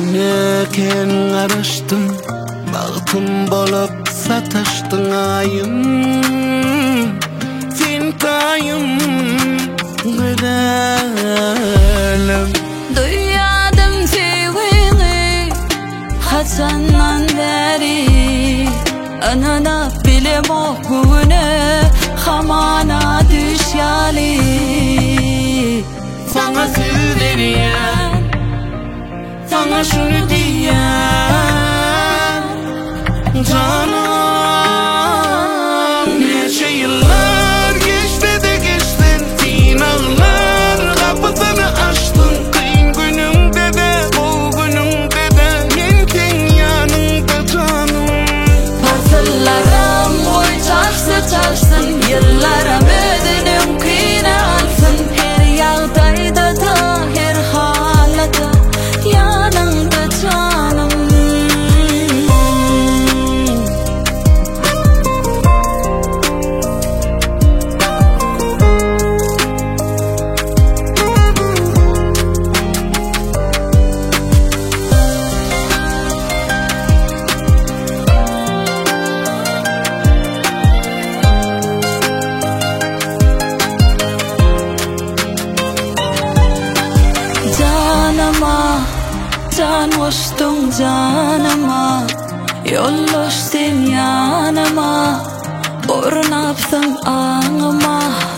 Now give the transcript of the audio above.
Eken araştın, bağıtım bolup sataştın ayım. Sen kayım güzelim. Duyardım sevgini Hasan'dan beri. Anana bilim okune Hamana düşyali. Sana söz veriyen, sana şunu diyen canım. Neçe yıllar geçti de geçtin, sen ağlar kapısını açtın. Kıyın günümde de o günümde de men sen yanımda canım. Parçalarım oy çarşı çarşsın. Yıllarım ödünüm kıyına alsın. Her yağdayda da her halata yanımda canım. Canıma can koştun canıma. Yollaştın yanıma. Ornapsın anıma.